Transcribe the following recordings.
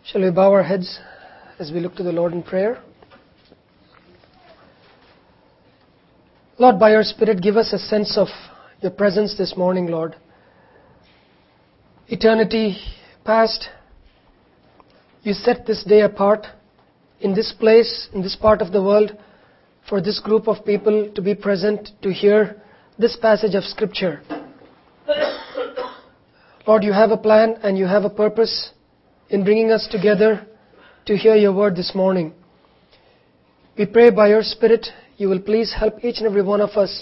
Shall we bow our heads as we look to the Lord in prayer? Lord, by your Spirit, give us a sense of your presence this morning, Lord. Eternity past, you set this day apart in this place, in this part of the world, for this group of people to be present, to hear this passage of Scripture. Lord, you have a plan and you have a purpose in bringing us together to hear your word this morning. We pray by your Spirit, you will please help each and every one of us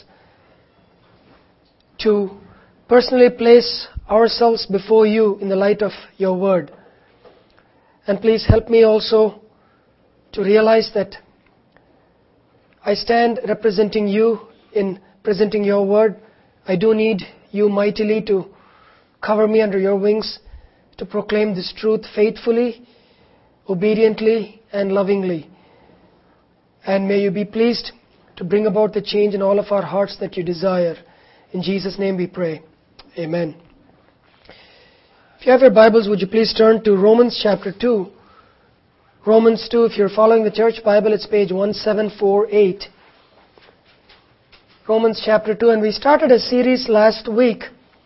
to personally place ourselves before you in the light of your word. And please help me also to realize that I stand representing you in presenting your word. I do need you mightily to cover me under your wings, to proclaim this truth faithfully, obediently, and lovingly. And may you be pleased to bring about the change in all of our hearts that you desire. In Jesus' name we pray. Amen. If you have your Bibles, would you please turn to Romans chapter 2. Romans 2, if you're following the church Bible, it's page 1748. Romans chapter 2, and we started a series last week.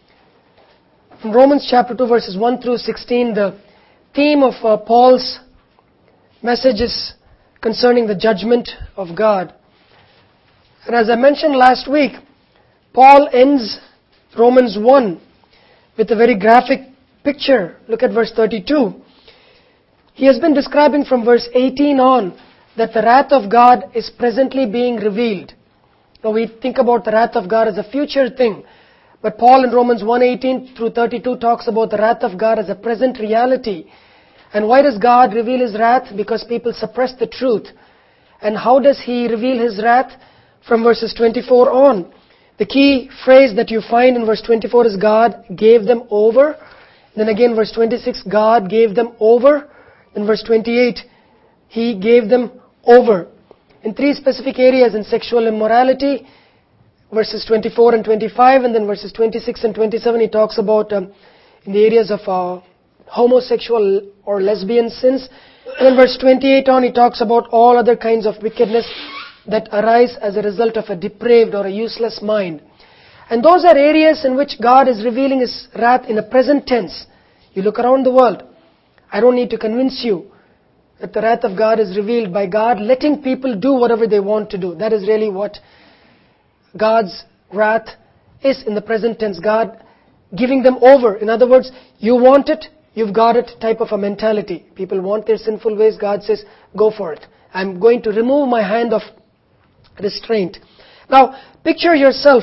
From Romans chapter 2, verses 1 through 16, the theme of Paul's message is concerning the judgment of God. And as I mentioned last week, Paul ends Romans 1 with a very graphic picture. Look at verse 32. He has been describing from verse 18 on that the wrath of God is presently being revealed. Now we think about the wrath of God as a future thing. But Paul in Romans 1:18 through 32 talks about the wrath of God as a present reality. And why does God reveal His wrath? Because people suppress the truth. And how does He reveal His wrath? From verses 24 on. The key phrase that you find in verse 24 is God gave them over. Then again verse 26, God gave them over. In verse 28, He gave them over. In three specific areas: in sexual immorality, verses 24 and 25, and then verses 26 and 27, he talks about in the areas of homosexual or lesbian sins. And then verse 28 on, he talks about all other kinds of wickedness that arise as a result of a depraved or a useless mind. And those are areas in which God is revealing His wrath in a present tense. You look around the world. I don't need to convince you that the wrath of God is revealed by God letting people do whatever they want to do. That is really what God's wrath is in the present tense. God giving them over. In other words, you want it, you've got it type of a mentality. People want their sinful ways. God says, go for it. I'm going to remove my hand of restraint. Now, picture yourself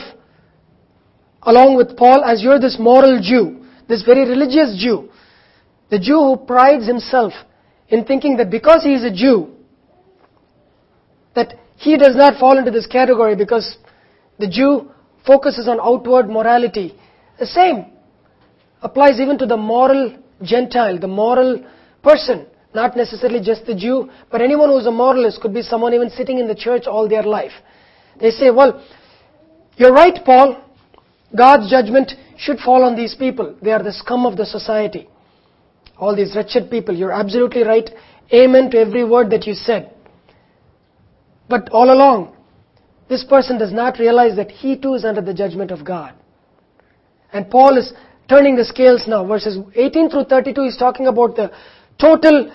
along with Paul as you're this moral Jew, this very religious Jew, the Jew who prides himself in thinking that because he is a Jew, that he does not fall into this category because the Jew focuses on outward morality. The same applies even to the moral Gentile, the moral person. Not necessarily just the Jew, but anyone who's a moralist. Could be someone even sitting in the church all their life. They say, well, you're right, Paul. God's judgment should fall on these people. They are the scum of the society. All these wretched people. You're absolutely right. Amen to every word that you said. But all along, this person does not realize that he too is under the judgment of God. And Paul is turning the scales now. Verses 18 through 32 is talking about the total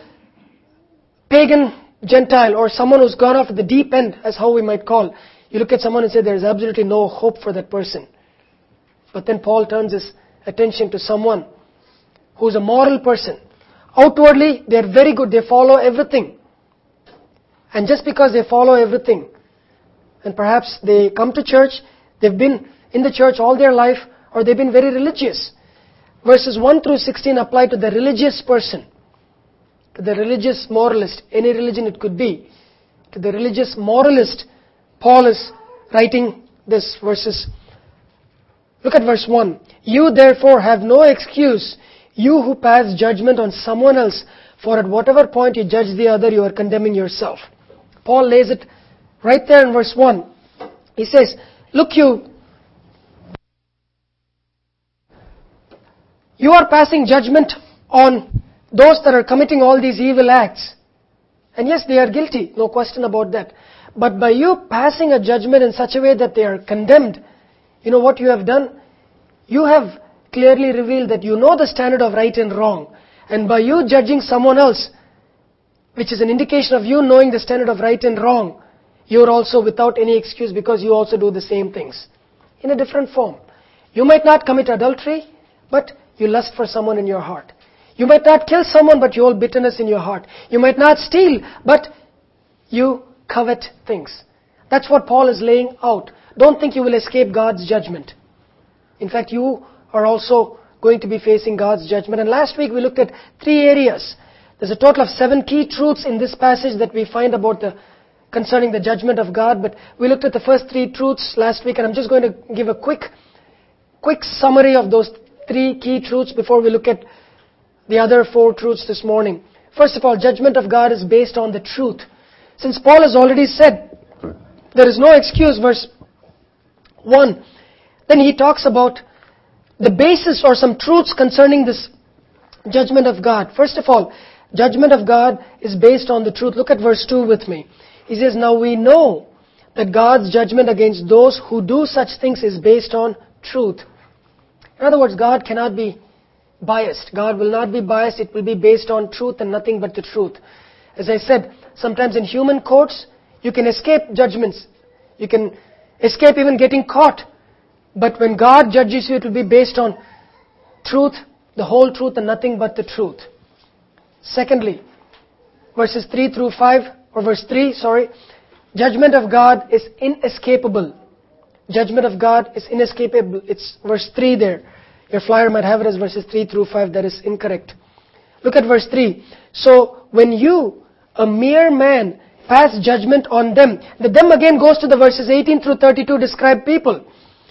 pagan Gentile, or someone who's gone off at the deep end, as how we might call. You look at someone and say there is absolutely no hope for that person. But then Paul turns his attention to someone who's a moral person. Outwardly, they're very good. They follow everything. And just because they follow everything, and perhaps they come to church, they've been in the church all their life, or they've been very religious. Verses 1 through 16 apply to the religious person, to the religious moralist, any religion it could be. To the religious moralist, Paul is writing this verses. Look at verse 1. You therefore have no excuse, you who pass judgment on someone else, for at whatever point you judge the other, you are condemning yourself. Paul lays it right there in verse 1. He says, look, you are passing judgment on those that are committing all these evil acts, and yes, they are guilty, no question about that. But by you passing a judgment in such a way that they are condemned, you know what you have done? You have clearly revealed that you know the standard of right and wrong. And by you judging someone else, which is an indication of you knowing the standard of right and wrong, you are also without any excuse because you also do the same things in a different form. You might not commit adultery, but you lust for someone in your heart. You might not kill someone, but you hold bitterness in your heart. You might not steal, but you covet things. That's what Paul is laying out. Don't think you will escape God's judgment. In fact, you are also going to be facing God's judgment. And last week we looked at 3 areas. There's a total of 7 key truths in this passage that we find about concerning the judgment of God. But we looked at the first 3 truths last week, and I'm just going to give a quick summary of those 3 key truths before we look at the other 4 truths this morning. First of all, judgment of God is based on the truth. Since Paul has already said there is no excuse, verse 1, then he talks about the basis or some truths concerning this judgment of God. First of all, judgment of God is based on the truth. Look at verse 2 with me. He says, now we know that God's judgment against those who do such things is based on truth. In other words, God cannot be biased. God will not be biased. It will be based on truth and nothing but the truth. As I said, sometimes in human courts, you can escape judgments. You can escape even getting caught. But when God judges you, it will be based on truth, the whole truth and nothing but the truth. Secondly, verses 3 through 5, or verse 3, judgment of God is inescapable. Judgment of God is inescapable. It's verse 3 there. Your flyer might have it as verses 3 through 5. That is incorrect. Look at verse 3. So when you, a mere man, pass judgment on them. The them again goes to the verses 18 through 32 describe people.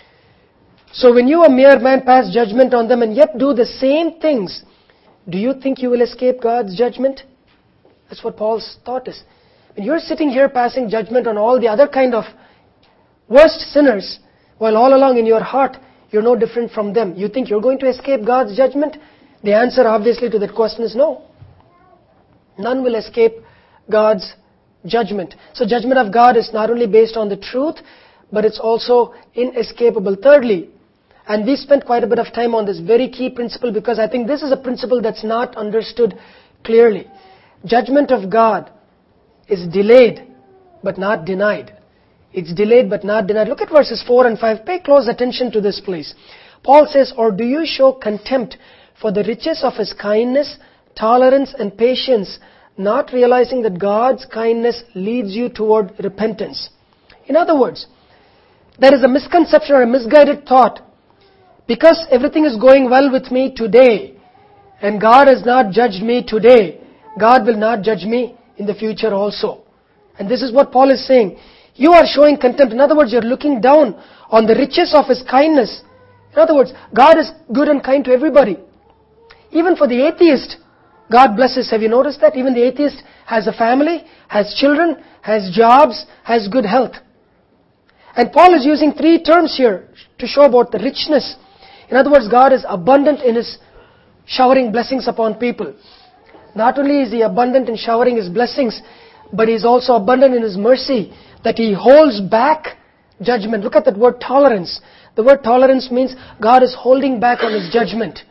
So when you, a mere man, pass judgment on them and yet do the same things, do you think you will escape God's judgment? That's what Paul's thought is. When you're sitting here passing judgment on all the other kind of worst sinners, while all along in your heart, you're no different from them, you think you're going to escape God's judgment? The answer obviously to that question is no. None will escape God's judgment. So judgment of God is not only based on the truth, but it's also inescapable. Thirdly, and we spent quite a bit of time on this very key principle because I think this is a principle that's not understood clearly. Judgment of God is delayed but not denied. It's delayed but not denied. Look at verses 4 and 5. Pay close attention to this, please. Paul says, or do you show contempt for the riches of His kindness, tolerance and patience, not realizing that God's kindness leads you toward repentance? In other words, there is a misconception or a misguided thought. Because everything is going well with me today, and God has not judged me today, God will not judge me in the future also. And this is what Paul is saying. You are showing contempt. In other words, you're looking down on the riches of His kindness. In other words, God is good and kind to everybody. Even for the atheist, God blesses. Have you noticed that? Even the atheist has a family, has children, has jobs, has good health. And Paul is using 3 terms here to show about the richness. In other words, God is abundant in His showering blessings upon people. Not only is He abundant in showering His blessings, but He is also abundant in His mercy, that He holds back judgment. Look at that word tolerance. The word tolerance means God is holding back on His judgment.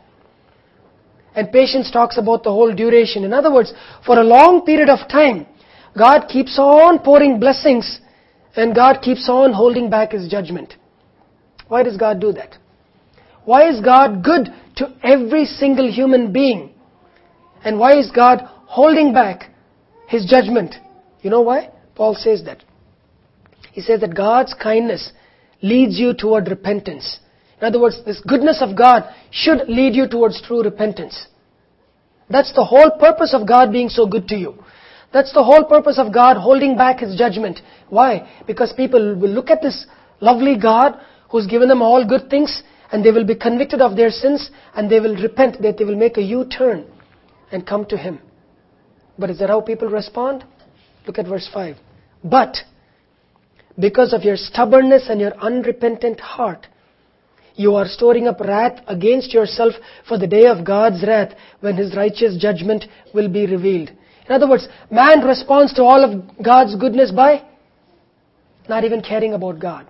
And patience talks about the whole duration. In other words, for a long period of time, God keeps on pouring blessings and God keeps on holding back His judgment. Why does God do that? Why is God good to every single human being? And why is God holding back His judgment? You know why? Paul says that. He says that God's kindness leads you toward repentance. In other words, this goodness of God should lead you towards true repentance. That's the whole purpose of God being so good to you. That's the whole purpose of God holding back His judgment. Why? Because people will look at this lovely God who's given them all good things, and they will be convicted of their sins, and they will repent, that they will make a U-turn and come to Him. But is that how people respond? Look at verse 5. But because of your stubbornness and your unrepentant heart, You are storing up wrath against yourself for the day of God's wrath, when His righteous judgment will be revealed. In other words, man responds to all of God's goodness by not even caring about God.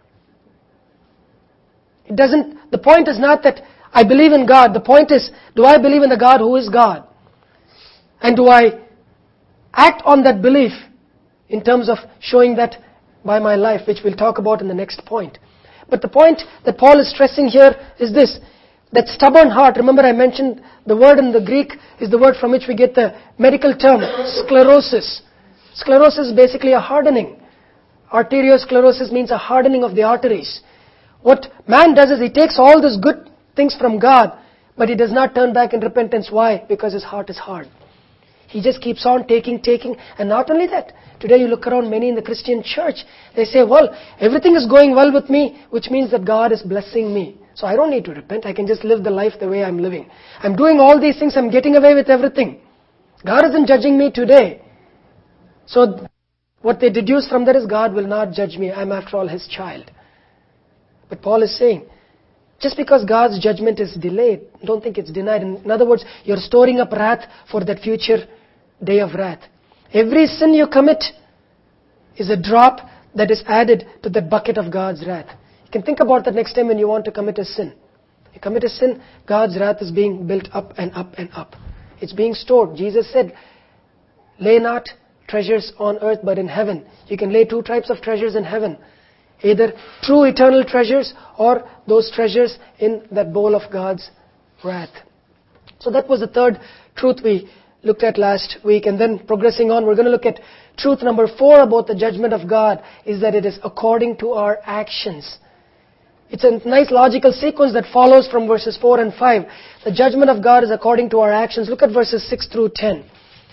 The point is not that I believe in God. The point is, do I believe in the God who is God? And do I act on that belief in terms of showing that by my life, which we'll talk about in the next point. But the point that Paul is stressing here is this, that stubborn heart. Remember, I mentioned the word in the Greek is the word from which we get the medical term, sclerosis. Sclerosis is basically a hardening. Arteriosclerosis means a hardening of the arteries. What man does is he takes all these good things from God, but he does not turn back in repentance. Why? Because his heart is hard. He just keeps on taking, and not only that. Today you look around many in the Christian church, they say, well, everything is going well with me, which means that God is blessing me. So I don't need to repent, I can just live the life the way I'm living. I'm doing all these things, I'm getting away with everything. God isn't judging me today. So what they deduce from that is God will not judge me, I'm after all His child. But Paul is saying, just because God's judgment is delayed, don't think it's denied. In other words, you're storing up wrath for that future day of wrath. Every sin you commit is a drop that is added to the bucket of God's wrath. You can think about that next time when you want to commit a sin. You commit a sin, God's wrath is being built up and up and up. It's being stored. Jesus said, lay not treasures on earth but in heaven. You can lay two types of treasures in heaven. Either true eternal treasures or those treasures in that bowl of God's wrath. So that was the third truth we looked at last week. And then progressing on, we're going to look at truth number 4 about the judgment of God, is that it is according to our actions. It's a nice logical sequence that follows from verses 4 and 5. The judgment of God is according to our actions. Look at verses 6 through 10.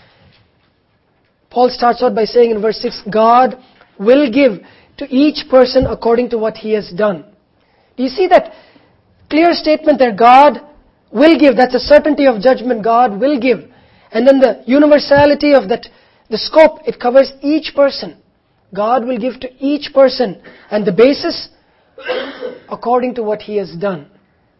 Paul starts out by saying in verse 6, God will give to each person according to what he has done. Do you see that clear statement there? God will give. That's a certainty of judgment. God will give. And then the universality of that, the scope, it covers each person. God will give to each person. And the basis, according to what he has done.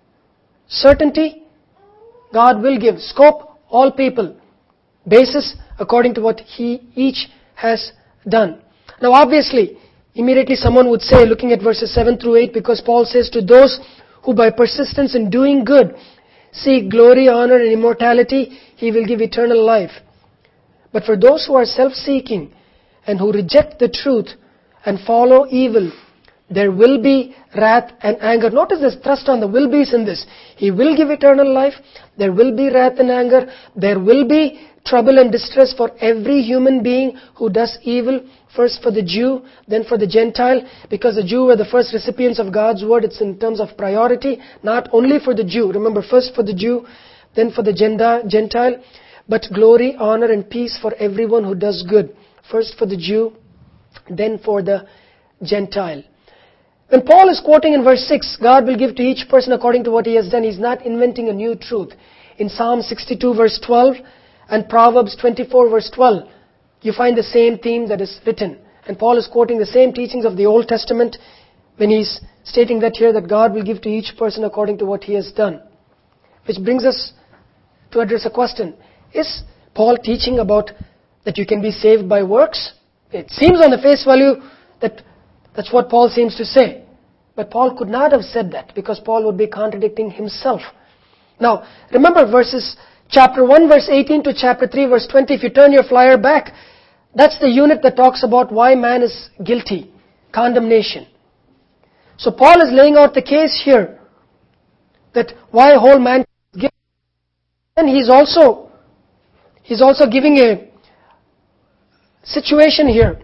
Certainty, God will give. Scope, all people. Basis, according to what each has done. Now obviously, immediately someone would say, looking at verses 7 through 8, because Paul says, to those who by persistence in doing good seek glory, honor, and immortality, He will give eternal life. But for those who are self-seeking and who reject the truth and follow evil, there will be wrath and anger. Notice this thrust on the will be's in this. He will give eternal life. There will be wrath and anger. There will be trouble and distress for every human being who does evil. First for the Jew, then for the Gentile. Because the Jew were the first recipients of God's word. It's in terms of priority. Not only for the Jew. Remember, first for the Jew, then for the Gentile. But glory, honor, and peace for everyone who does good. First for the Jew, then for the Gentile. When Paul is quoting in verse 6, God will give to each person according to what he has done, he's not inventing a new truth. In Psalm 62 verse 12 and Proverbs 24 verse 12, you find the same theme that is written. And Paul is quoting the same teachings of the Old Testament when he's stating that here, that God will give to each person according to what he has done. Which brings us to address a question. Is Paul teaching about that you can be saved by works? It seems on the face value that that's what Paul seems to say. But Paul could not have said that, because Paul would be contradicting himself. Now, remember chapter 1 verse 18 to chapter 3 verse 20. If you turn your flyer back, that's the unit that talks about why man is guilty. Condemnation. So Paul is laying out the case here, that why whole man is guilty. And he's also giving a situation here.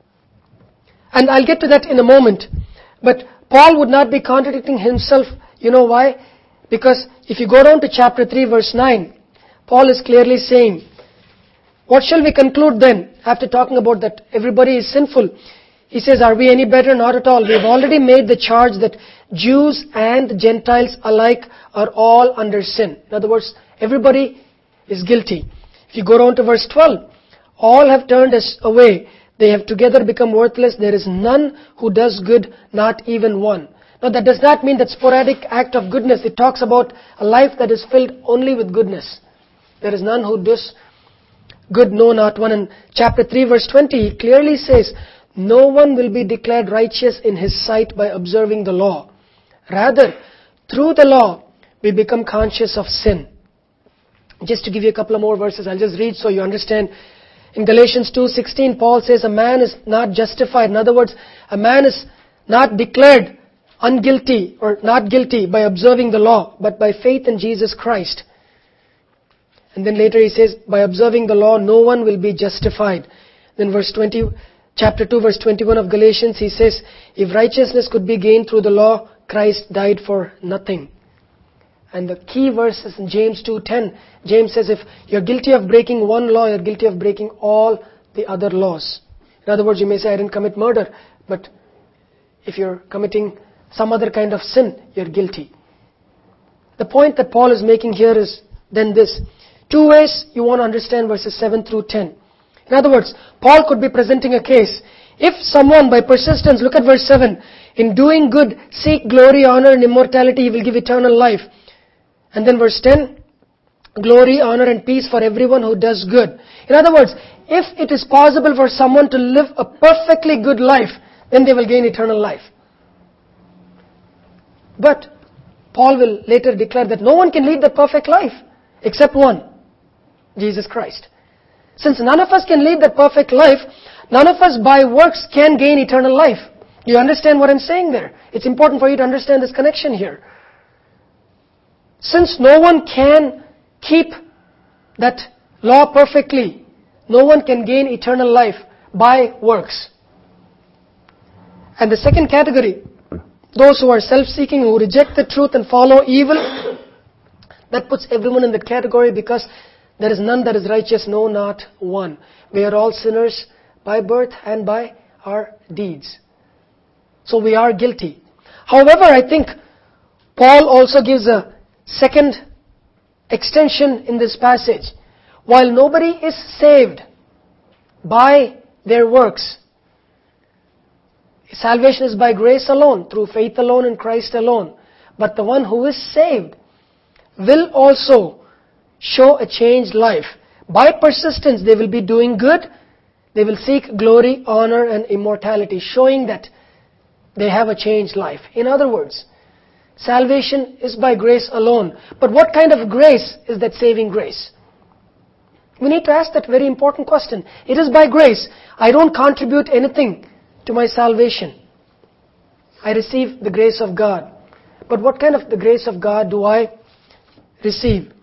And I'll get to that in a moment. But Paul would not be contradicting himself. You know why? Because if you go down to chapter 3 verse 9, Paul is clearly saying, what shall we conclude then? After talking about that everybody is sinful, he says, are we any better? Not at all. We have already made the charge that Jews and Gentiles alike are all under sin. In other words, everybody is guilty. If you go down to verse 12, all have turned us away. They have together become worthless. There is none who does good, not even one. Now that does not mean that sporadic act of goodness. It talks about a life that is filled only with goodness. There is none who does good, no, not one. In chapter 3, verse 20, he clearly says, no one will be declared righteous in his sight by observing the law. Rather, through the law, we become conscious of sin. Just to give you a couple of more verses, I'll just read so you understand. In Galatians 2:16, Paul says, a man is not justified. In other words, a man is not declared unguilty or not guilty by observing the law, but by faith in Jesus Christ. And then later he says, by observing the law, no one will be justified. Then chapter 2, verse 21 of Galatians, he says, if righteousness could be gained through the law, Christ died for nothing. And the key verse is in James 2:10. James says, if you're guilty of breaking one law, you're guilty of breaking all the other laws. In other words, you may say, I didn't commit murder, but if you're committing some other kind of sin, you're guilty. The point that Paul is making here is then this. Two ways you want to understand verses 7 through 10. In other words, Paul could be presenting a case. If someone by persistence, look at verse 7, in doing good, seek glory, honor, and immortality, he will give eternal life. And then verse 10, glory, honor, and peace for everyone who does good. In other words, if it is possible for someone to live a perfectly good life, then they will gain eternal life. But Paul will later declare that no one can lead that perfect life except one, Jesus Christ. Since none of us can lead that perfect life, none of us by works can gain eternal life. Do you understand what I'm saying there? It's important for you to understand this connection here. Since no one can keep that law perfectly, no one can gain eternal life by works. And the second category, those who are self-seeking, who reject the truth and follow evil, that puts everyone in that category because there is none that is righteous, no, not one. We are all sinners by birth and by our deeds. So we are guilty. However, I think Paul also gives a second extension in this passage. While nobody is saved by their works, salvation is by grace alone, through faith alone in Christ alone. But the one who is saved will also show a changed life. By persistence, they will be doing good. They will seek glory, honor, and immortality, showing that they have a changed life. In other words, salvation is by grace alone. But what kind of grace is that saving grace? We need to ask that very important question. It is by grace. I don't contribute anything to my salvation. I receive the grace of God. But what kind of the grace of God do I receive?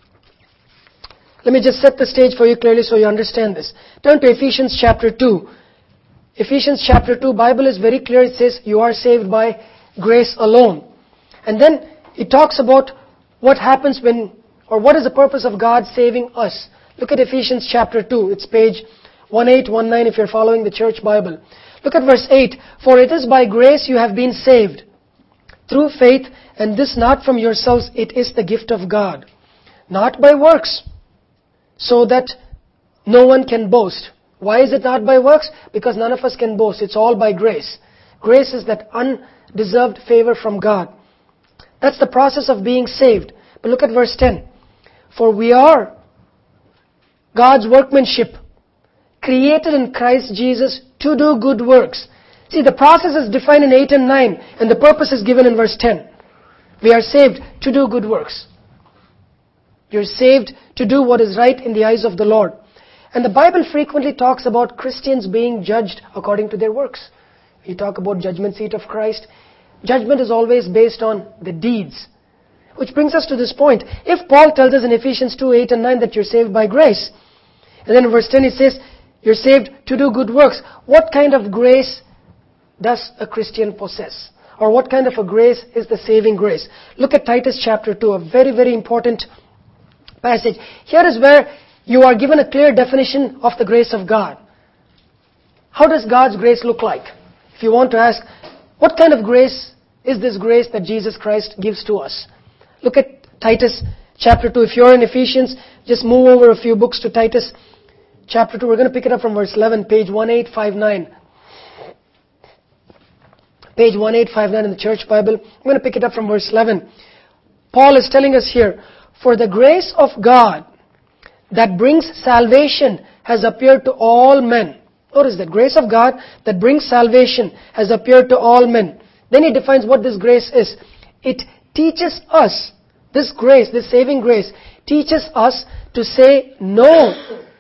Let me just set the stage for you clearly so you understand this. Turn to Ephesians chapter 2. Ephesians chapter 2, Bible is very clear. It says you are saved by grace alone. And then it talks about what happens when, or what is the purpose of God saving us. Look at Ephesians chapter 2. It's page 1819 if you're following the church Bible. Look at verse 8. For it is by grace you have been saved, through faith, and this not from yourselves, it is the gift of God. Not by works, so that no one can boast. Why is it not by works? Because none of us can boast. It's all by grace. Grace is that undeserved favor from God. That's the process of being saved. But look at verse 10. For we are God's workmanship, created in Christ Jesus to do good works. See, the process is defined in 8 and 9, and the purpose is given in verse 10. We are saved to do good works. You're saved to do what is right in the eyes of the Lord. And the Bible frequently talks about Christians being judged according to their works. We talk about judgment seat of Christ. Judgment is always based on the deeds. Which brings us to this point. If Paul tells us in Ephesians 2, 8 and 9 that you're saved by grace, and then in verse 10 he says, you're saved to do good works. What kind of grace does a Christian possess? Or what kind of a grace is the saving grace? Look at Titus chapter 2, a very, very important passage. Here is where you are given a clear definition of the grace of God. How does God's grace look like? If you want to ask, what kind of grace is this grace that Jesus Christ gives to us? Look at Titus chapter 2. If you're in Ephesians, just move over a few books to Titus chapter 2. We're going to pick it up from verse 11, page 1859. page 1859 in the Church Bible. I'm going to pick it up from verse 11. Paul is telling us here, "For the grace of God that brings salvation has appeared to all men." Notice that grace of God that brings salvation has appeared to all men. Then he defines what this grace is. It teaches us, this grace, this saving grace, teaches us to say no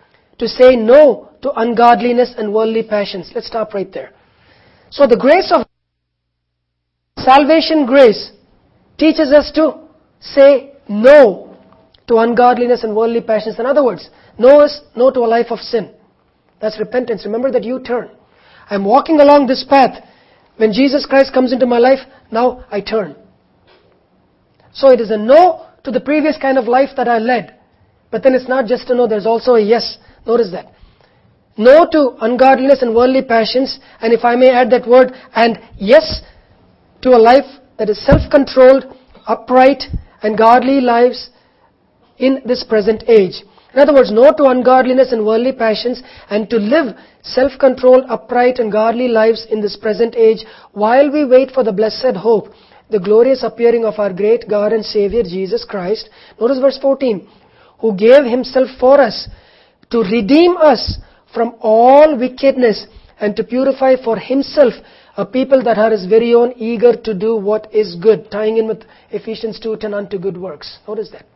to ungodliness and worldly passions. Let's stop right there. So the grace of salvation grace teaches us to say no to ungodliness and worldly passions. In other words, no is no to a life of sin. That's repentance. Remember that U-turn. I'm walking along this path. When Jesus Christ comes into my life, now I turn. So it is a no to the previous kind of life that I led. But then it's not just a no, there's also a yes. Notice that. No to ungodliness and worldly passions, and if I may add that word, and yes to a life that is self-controlled, upright, and godly lives in this present age. In other words, no to ungodliness and worldly passions, and to live self-controlled, upright, and godly lives in this present age while we wait for the blessed hope, the glorious appearing of our great God and Savior Jesus Christ. Notice verse 14. Who gave Himself for us to redeem us from all wickedness and to purify for Himself a people that are His very own, eager to do what is good. Tying in with Ephesians 2:10, unto good works. Notice that.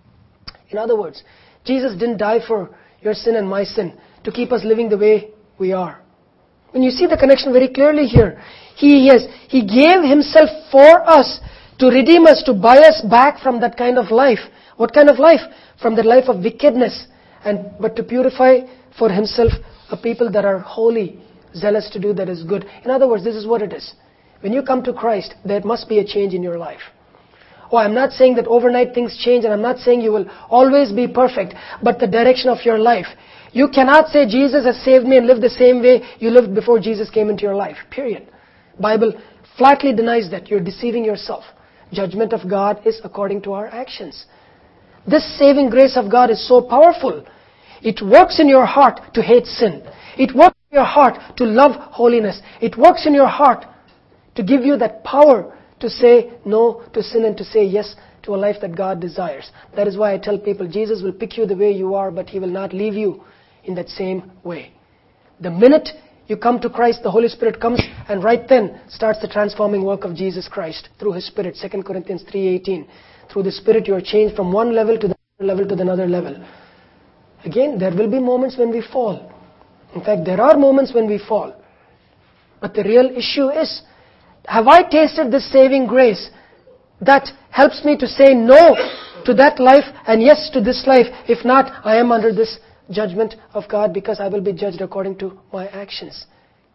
In other words, Jesus didn't die for your sin and my sin to keep us living the way we are. When you see the connection very clearly here, He gave Himself for us to redeem us, to buy us back from that kind of life. What kind of life? From the life of wickedness, but to purify for Himself a people that are holy, zealous to do that is good. In other words, this is what it is. When you come to Christ, there must be a change in your life. Oh, I'm not saying that overnight things change, and I'm not saying you will always be perfect, but the direction of your life. You cannot say Jesus has saved me and live the same way you lived before Jesus came into your life. Period. Bible flatly denies that. You're deceiving yourself. Judgment of God is according to our actions. This saving grace of God is so powerful. It works in your heart to hate sin. It works in your heart to love holiness. It works in your heart to give you that power to say no to sin and to say yes to a life that God desires. That is why I tell people, Jesus will pick you the way you are, but He will not leave you in that same way. The minute you come to Christ, the Holy Spirit comes, and right then starts the transforming work of Jesus Christ through His Spirit. 2 Corinthians 3:18. Through the Spirit you are changed from one level to the other level to another level. Again, there will be moments when we fall. In fact, there are moments when we fall. But the real issue is, have I tasted this saving grace that helps me to say no to that life and yes to this life? If not, I am under this judgment of God, because I will be judged according to my actions.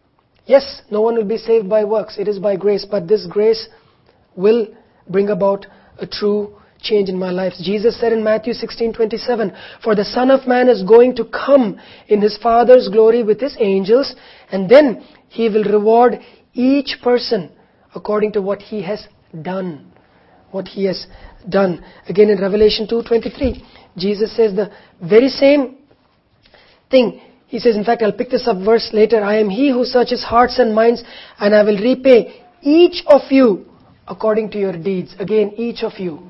Yes, no one will be saved by works. It is by grace, but this grace will bring about a true change in my life. Jesus said in Matthew 16:27, "For the Son of Man is going to come in His Father's glory with His angels, and then He will reward each person according to what he has done." What he has done. Again in Revelation 2:23, Jesus says the very same thing. He says, in fact, I'll pick this up verse later, "I am He who searches hearts and minds, and I will repay each of you according to your deeds." Again, each of you.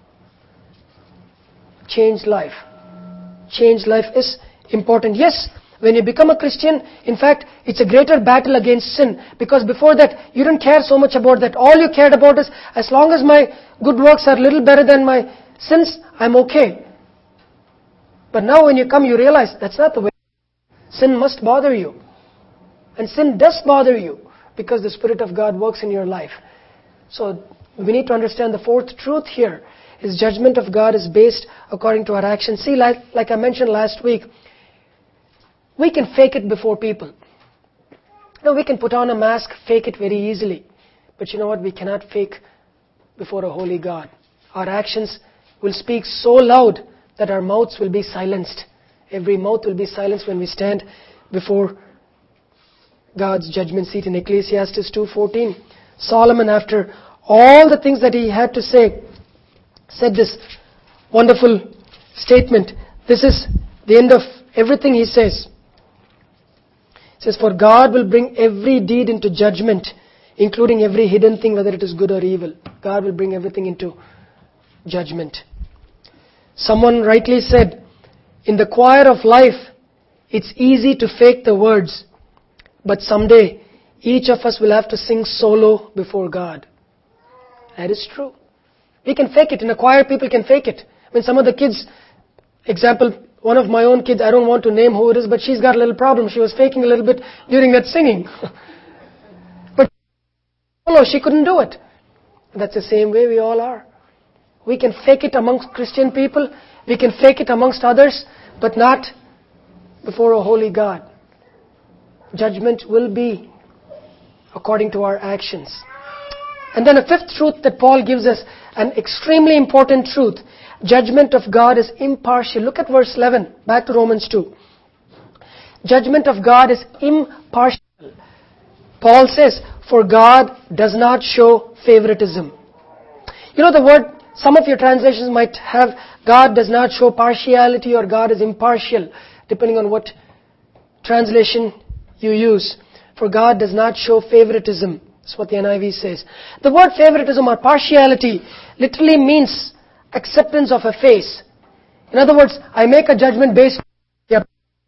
Changed life. Changed life is important. Yes, when you become a Christian, in fact, it's a greater battle against sin. Because before that, you didn't care so much about that. All you cared about is, as long as my good works are a little better than my sins, I'm okay. But now when you come, you realize that's not the way. Sin must bother you. And sin does bother you, because the Spirit of God works in your life. So we need to understand the fourth truth here is judgment of God is based according to our actions. See, like I mentioned last week, we can fake it before people. No, we can put on a mask, fake it very easily. But you know what? We cannot fake before a holy God. Our actions will speak so loud that our mouths will be silenced. Every mouth will be silenced when we stand before God's judgment seat. In Ecclesiastes 2:14, Solomon, after all the things that he had to say, said this wonderful statement. This is the end of everything he says. It says, "For God will bring every deed into judgment including every hidden thing, whether it is good or evil. God will bring everything into judgment. Someone rightly said, in the choir of life, it's easy to fake the words, but someday each of us will have to sing solo before God. That is true. We can fake it. In a choir, people can fake it. When some of the kids, example, one of my own kids, I don't want to name who it is, but she's got a little problem. She was faking a little bit during that singing. But she couldn't do it. That's the same way we all are. We can fake it amongst Christian people. We can fake it amongst others, but not before a holy God. Judgment will be according to our actions. And then a fifth truth that Paul gives us, an extremely important truth. Judgment of God is impartial. Look at verse 11, back to Romans 2. Judgment of God is impartial. Paul says, for God does not show favoritism. You know the word, some of your translations might have, God does not show partiality or God is impartial, depending on what translation you use. For God does not show favoritism. That's what the NIV says. The word favoritism or partiality literally means acceptance of a face. In other words, I make a judgment based on,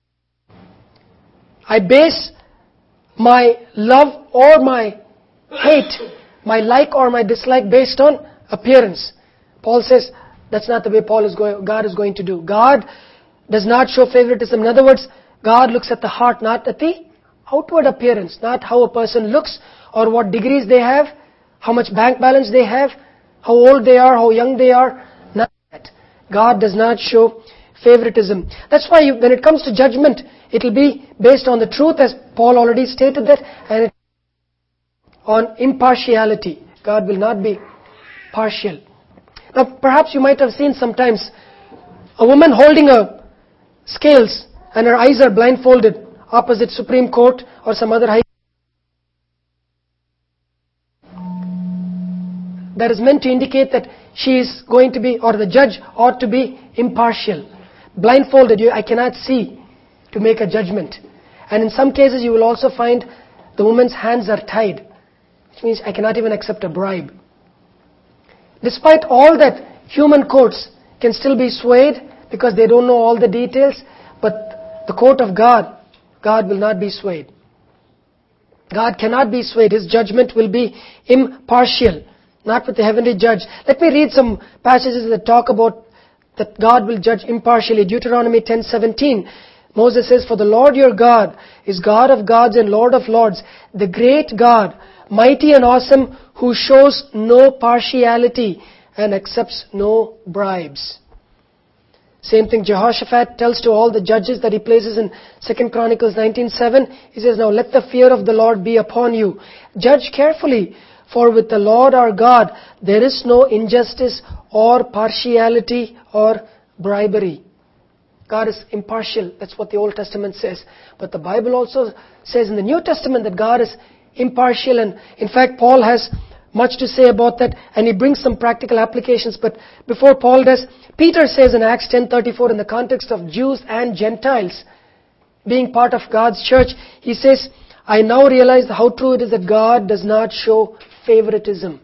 I base my love or my hate, my like or my dislike based on appearance. Paul says that's not the way God is going to do. God does not show favoritism. In other words, God looks at the heart, not at the outward appearance, not how a person looks or what degrees they have, how much bank balance they have, how old they are, how young they are. Not that. God does not show favoritism. That's why when it comes to judgment, it will be based on the truth, as Paul already stated that, and on impartiality. God will not be partial. Now, perhaps you might have seen sometimes a woman holding a scales and her eyes are blindfolded opposite Supreme Court or some other high. That is meant to indicate that she is going to be, or the judge ought to be impartial. Blindfolded, I cannot see to make a judgment. And in some cases you will also find the woman's hands are tied, which means I cannot even accept a bribe. Despite all that, human courts can still be swayed because they don't know all the details, but the court of God, God will not be swayed. God cannot be swayed. His judgment will be impartial, not with the heavenly judge. Let me read some passages that talk about that God will judge impartially. Deuteronomy 10:17. Moses says, for the Lord your God is God of gods and Lord of lords, the great God, mighty and awesome, who shows no partiality and accepts no bribes. Same thing Jehoshaphat tells to all the judges that he places in 2 Chronicles 19:7. He says, now let the fear of the Lord be upon you. Judge carefully, for with the Lord our God there is no injustice or partiality or bribery. God is impartial. That's what the Old Testament says. But the Bible also says in the New Testament that God is impartial. And in fact, Paul has much to say about that. And he brings some practical applications. But before Paul does, Peter says in Acts 10:34, in the context of Jews and Gentiles being part of God's church, he says, I now realize how true it is that God does not show favoritism.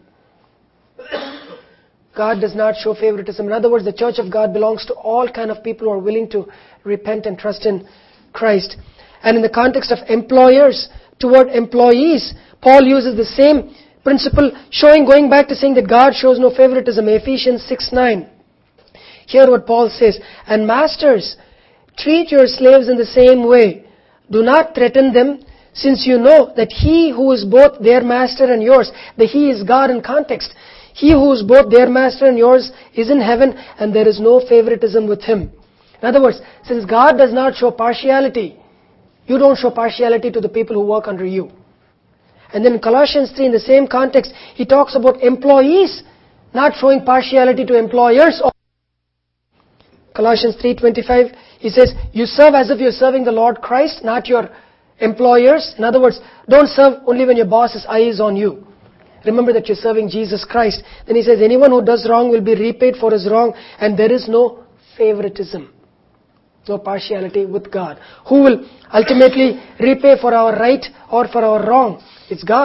God does not show favoritism. In other words, the church of God belongs to all kind of people who are willing to repent and trust in Christ. And in the context of employers toward employees, Paul uses the same principle, going back to saying that God shows no favoritism. Ephesians 6:9. Hear what Paul says. And masters, treat your slaves in the same way. Do not threaten them, since you know that he who is both their master and yours, the he is God in context. He who is both their master and yours is in heaven, and there is no favoritism with him. In other words, since God does not show partiality, you don't show partiality to the people who work under you. And then in Colossians 3, in the same context, he talks about employees not showing partiality to employers. Colossians 3:25, he says, you serve as if you're serving the Lord Christ, not your employers. In other words, don't serve only when your boss's eye is on you. Remember that you're serving Jesus Christ. Then he says, anyone who does wrong will be repaid for his wrong, and there is no favoritism, no partiality with God. Who will ultimately repay for our right or for our wrong? It's God.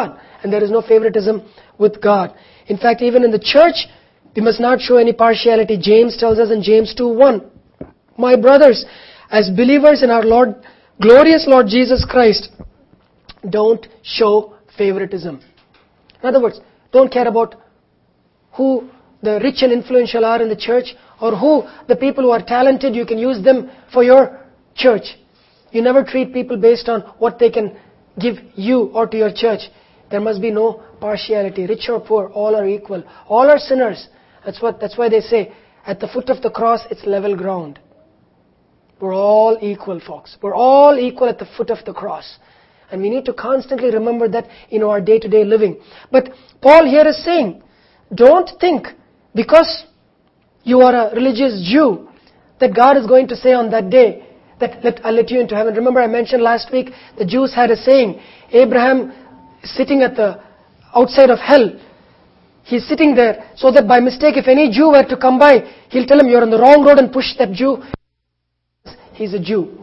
and there is no favoritism with God. In fact, even in the church, we must not show any partiality. James tells us in James 2:1, "My brothers, as believers in our Lord, glorious Lord Jesus Christ, don't show favoritism." In other words, don't care about who the rich and influential are in the church, or who the people who are talented, you can use them for your church. You never treat people based on what they can give you or to your church. There must be no partiality. Rich or poor, all are equal. All are sinners. That's why they say, at the foot of the cross, it's level ground. We're all equal, folks. We're all equal at the foot of the cross. And we need to constantly remember that in our day-to-day living. But Paul here is saying, don't think because you are a religious Jew that God is going to say on that day that I'll let you into heaven. Remember I mentioned last week, the Jews had a saying, Abraham is sitting at the outside of hell. He's sitting there so that by mistake, if any Jew were to come by, he'll tell him, you're on the wrong road, and push that Jew. He's a Jew.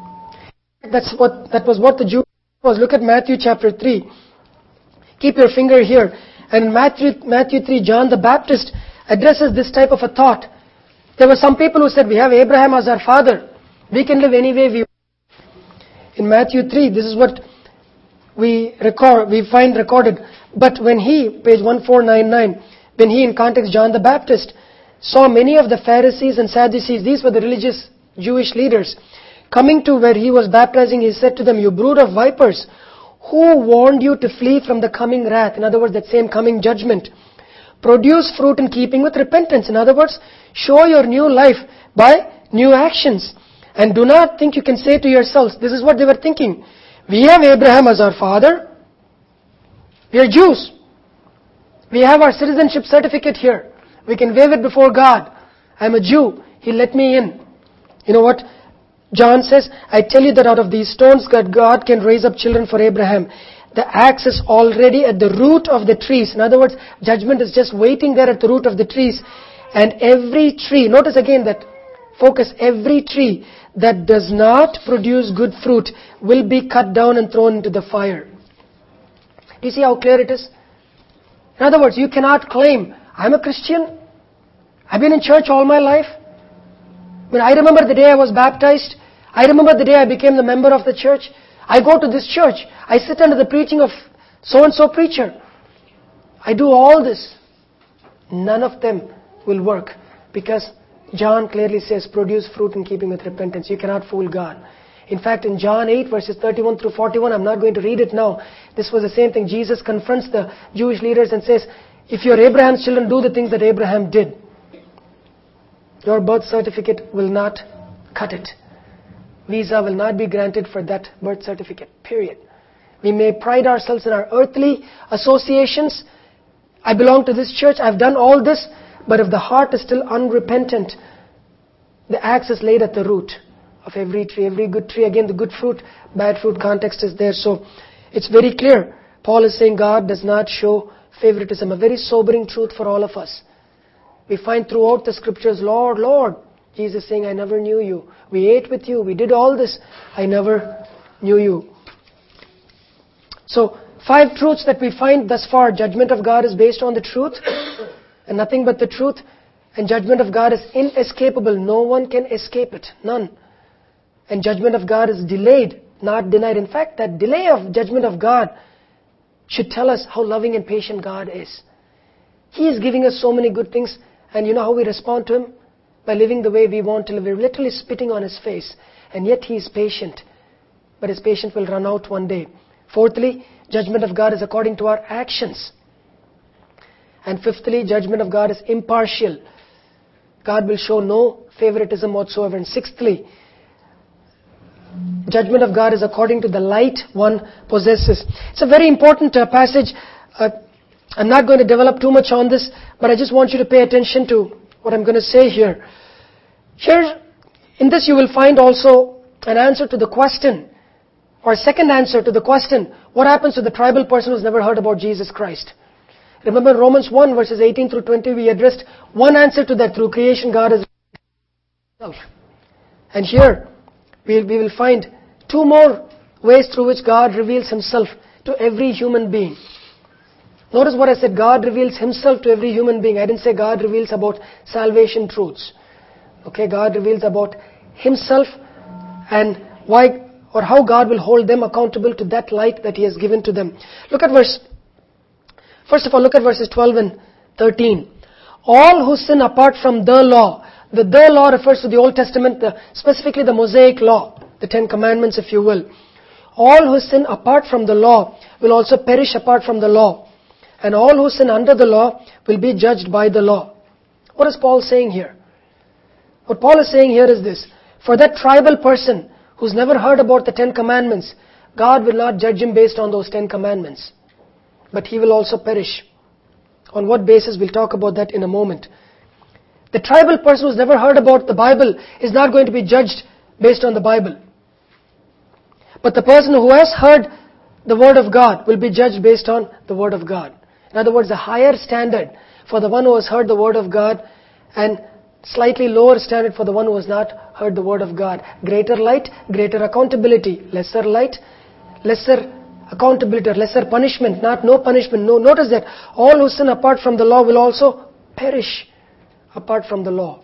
That was what the Jew was. Look at Matthew chapter 3. Keep your finger here. And in Matthew 3, John the Baptist addresses this type of a thought. There were some people who said, we have Abraham as our father. We can live any way we want. In Matthew 3, this is what we find recorded. But when he, page 1499, when he, in context, John the Baptist, saw many of the Pharisees and Sadducees, these were the religious Jewish leaders, coming to where he was baptizing, he said to them, you brood of vipers, who warned you to flee from the coming wrath? In other words, that same coming judgment. Produce fruit in keeping with repentance. In other words, show your new life by new actions. And do not think you can say to yourselves, this is what they were thinking. We have Abraham as our father. We are Jews. We have our citizenship certificate here. We can wave it before God. I'm a Jew. He let me in. You know what John says? I tell you that out of these stones that God can raise up children for Abraham. The axe is already at the root of the trees. In other words, judgment is just waiting there at the root of the trees. And every tree, notice again that focus, every tree that does not produce good fruit will be cut down and thrown into the fire. Do you see how clear it is? In other words, you cannot claim, I'm a Christian. I've been in church all my life. When I remember the day I was baptized, I remember the day I became the member of the church. I go to this church. I sit under the preaching of so-and-so preacher. I do all this. None of them will work because John clearly says, produce fruit in keeping with repentance. You cannot fool God. In fact, in John 8, verses 31 through 41, I'm not going to read it now. This was the same thing. Jesus confronts the Jewish leaders and says, if you're Abraham's children, do the things that Abraham did. Your birth certificate will not cut it. Visa will not be granted for that birth certificate, period. We may pride ourselves in our earthly associations. I belong to this church, I've done all this, but if the heart is still unrepentant, the axe is laid at the root of every tree, every good tree. Again, the good fruit, bad fruit context is there. So it's very clear. Paul is saying God does not show favoritism. A very sobering truth for all of us. We find throughout the scriptures, Lord, Lord. Jesus saying, I never knew you. We ate with you. We did all this. I never knew you. So, 5 truths that we find thus far. Judgment of God is based on the truth and nothing but the truth. And judgment of God is inescapable. No one can escape it. None. And judgment of God is delayed, not denied. In fact, that delay of judgment of God should tell us how loving and patient God is. He is giving us so many good things. And you know how we respond to Him? By living the way we want to live. We're literally spitting on His face. And yet He is patient. But His patience will run out one day. Fourthly, judgment of God is according to our actions. And fifthly, judgment of God is impartial. God will show no favoritism whatsoever. And sixthly, judgment of God is according to the light one possesses. It's a very important passage. I'm not going to develop too much on this, but I just want you to pay attention to what I'm going to say here. Here, in this you will find also an answer to the question, or a second answer to the question, what happens to the tribal person who's never heard about Jesus Christ? Remember Romans 1 verses 18 through 20, we addressed one answer to that. Through creation, God is Himself. And here, we will find 2 more ways through which God reveals Himself to every human being. Notice what I said, God reveals Himself to every human being. I didn't say God reveals about salvation truths. Okay, God reveals about Himself and why or how God will hold them accountable to that light that He has given to them. First of all, look at verses 12 and 13. All who sin apart from the law. The law refers to the Old Testament, specifically the Mosaic law, the 10 Commandments if you will. All who sin apart from the law will also perish apart from the law. And all who sin under the law will be judged by the law. What is Paul saying here? What Paul is saying here is this. For that tribal person who's never heard about the 10 Commandments, God will not judge him based on those 10 Commandments. But he will also perish. On what basis? We'll talk about that in a moment. The tribal person who's never heard about the Bible is not going to be judged based on the Bible. But the person who has heard the Word of God will be judged based on the Word of God. In other words, a higher standard for the one who has heard the Word of God and slightly lower standard for the one who has not heard the Word of God. Greater light, greater accountability. Lesser light, lesser accountability, lesser punishment, not no punishment. No, notice that all who sin apart from the law will also perish apart from the law.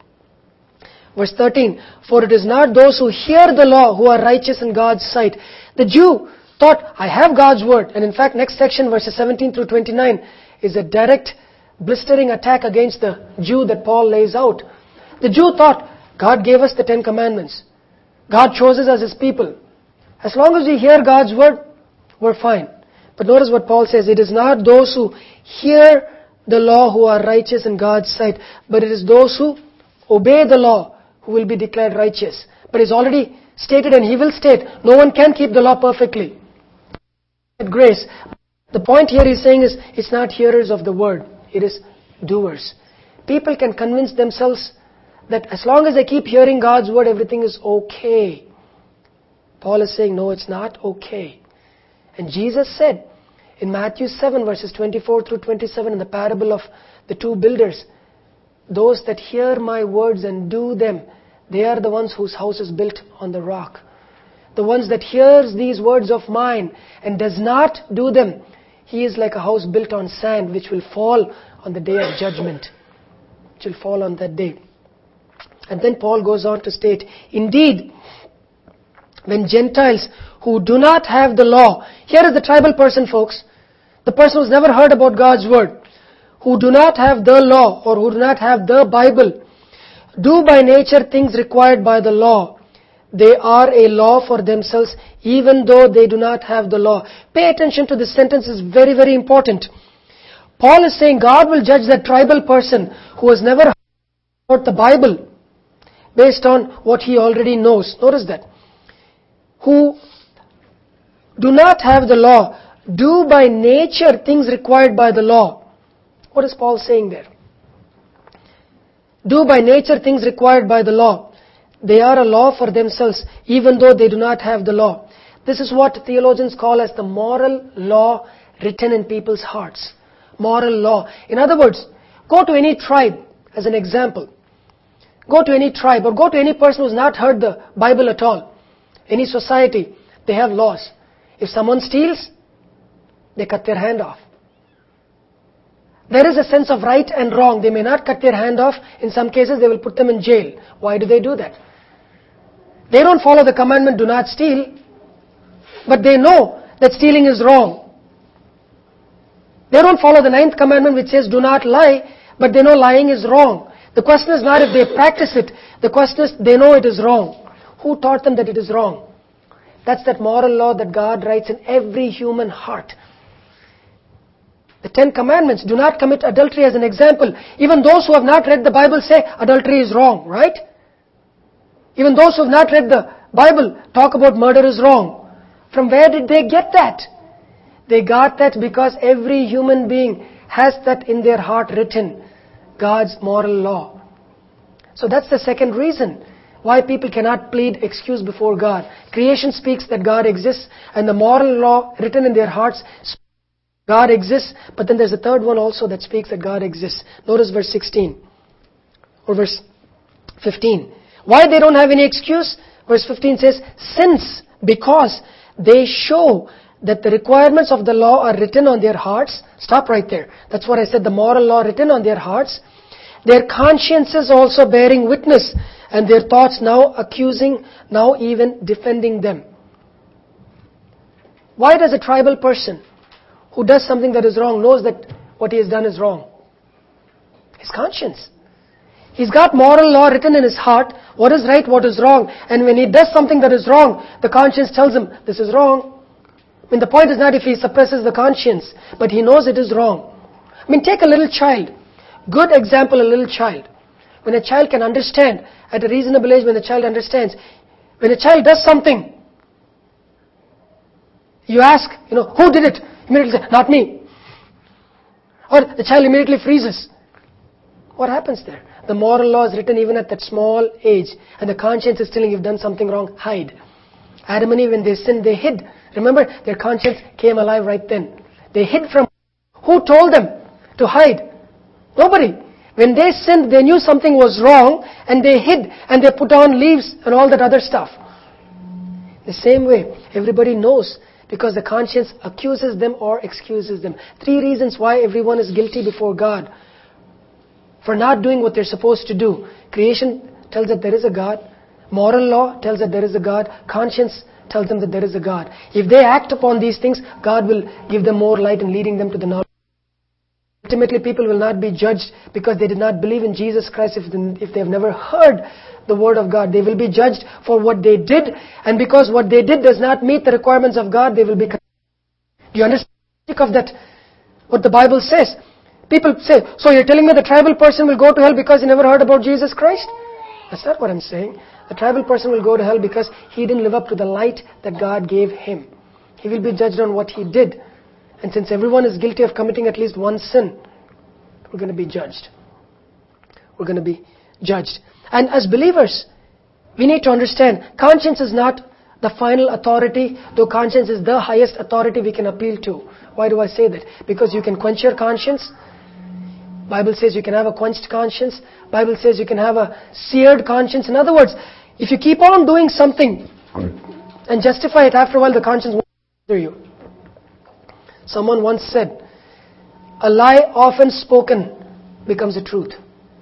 Verse 13, for it is not those who hear the law who are righteous in God's sight. The Jew thought, I have God's word. And in fact, next section, verses 17 through 29, is a direct, blistering attack against the Jew that Paul lays out. The Jew thought, God gave us the 10 Commandments. God chose us as His people. As long as we hear God's word, we're fine. But notice what Paul says, it is not those who hear the law who are righteous in God's sight, but it is those who obey the law who will be declared righteous. But it's already stated, and he will state, no one can keep the law perfectly. Grace. The point here he's saying is, it's not hearers of the word, it is doers. People can convince themselves that as long as they keep hearing God's word, everything is okay. Paul is saying, no, it's not okay. And Jesus said in Matthew 7 verses 24 through 27 in the parable of the two builders, those that hear my words and do them, they are the ones whose house is built on the rock. The ones that hears these words of mine and does not do them, he is like a house built on sand which will fall on the day of judgment. Which will fall on that day. And then Paul goes on to state, indeed, when Gentiles who do not have the law, here is the tribal person, folks, the person who's never heard about God's word, who do not have the law or who do not have the Bible, do by nature things required by the law. They are a law for themselves, even though they do not have the law. Pay attention to this sentence, it's very, very important. Paul is saying God will judge that tribal person who has never heard about the Bible based on what he already knows. Notice that. Who do not have the law, do by nature things required by the law. What is Paul saying there? Do by nature things required by the law. They are a law for themselves, even though they do not have the law. This is what theologians call as the moral law written in people's hearts. Moral law. In other words, go to any tribe as an example. Go to any tribe or go to any person who's not heard the Bible at all. Any society, they have laws. If someone steals, they cut their hand off. There is a sense of right and wrong. They may not cut their hand off. In some cases, they will put them in jail. Why do they do that? They don't follow the commandment, do not steal. But they know that stealing is wrong. They don't follow the 9th commandment which says do not lie, but they know lying is wrong. The question is not if they practice it. The question is they know it is wrong. Who taught them that it is wrong? That's that moral law that God writes in every human heart. The 10 Commandments, do not commit adultery as an example. Even those who have not read the Bible say adultery is wrong, right? Even those who have not read the Bible talk about murder is wrong. From where did they get that? They got that because every human being has that in their heart written, God's moral law. So that's the second reason why people cannot plead excuse before God. Creation speaks that God exists, and the moral law written in their hearts God exists, but then there's a third one also that speaks that God exists. Notice verse 16 or verse 15. Why they don't have any excuse? Verse 15 says, since, because they show that the requirements of the law are written on their hearts. Stop right there. That's what I said, the moral law written on their hearts. Their consciences also bearing witness, and their thoughts now accusing, now even defending them. Why does a tribal person who does something that is wrong knows that what he has done is wrong? His conscience. He's got moral law written in his heart, what is right, what is wrong. And when he does something that is wrong, the conscience tells him, this is wrong. I mean, the point is not if he suppresses the conscience, but he knows it is wrong. I mean, take a little child. Good example, a little child. When a child can understand, at a reasonable age when the child understands, when a child does something, you ask, who did it? Immediately say, not me. Or the child immediately freezes. What happens there? The moral law is written even at that small age, and the conscience is telling you've done something wrong, hide. Adam and Eve, when they sinned, they hid. Remember, their conscience came alive right then. They hid from. Who told them to hide? Nobody. When they sinned, they knew something was wrong, and they hid, and they put on leaves and all that other stuff. The same way, everybody knows, because the conscience accuses them or excuses them. 3 reasons why everyone is guilty before God. For not doing what they're supposed to do. Creation tells that there is a God. Moral law tells that there is a God. Conscience tells them that there is a God. If they act upon these things, God will give them more light and leading them to the knowledge. Ultimately, people will not be judged because they did not believe in Jesus Christ if they have never heard the Word of God. They will be judged for what they did, and because what they did does not meet the requirements of God, they will be condemned. Do you understand of that? What the Bible says? People say, so you're telling me the tribal person will go to hell because he never heard about Jesus Christ? That's not what I'm saying. The tribal person will go to hell because he didn't live up to the light that God gave him. He will be judged on what he did. And since everyone is guilty of committing at least one sin, we're going to be judged. We're going to be judged. And as believers, we need to understand, conscience is not the final authority, though conscience is the highest authority we can appeal to. Why do I say that? Because you can quench your conscience. Bible says you can have a quenched conscience. Bible says you can have a seared conscience. In other words, if you keep on doing something and justify it, after a while the conscience won't bother you. Someone once said, a lie often spoken becomes a truth.